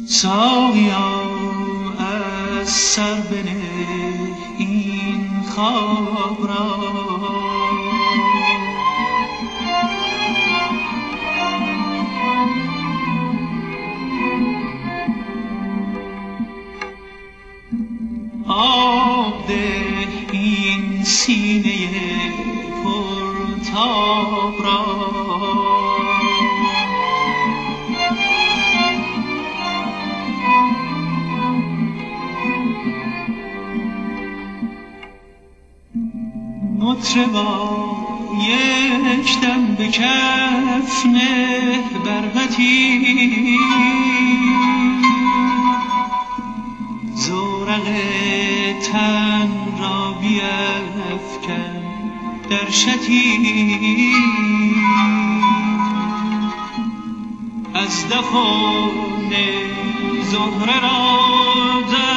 ساقیا از سر بنه این خواب را، آب ده این سینه پرتاب را. مطربا یک دم به کف نه بربطی، زورق تن را بیفکن در شتی، از دفن زهره را در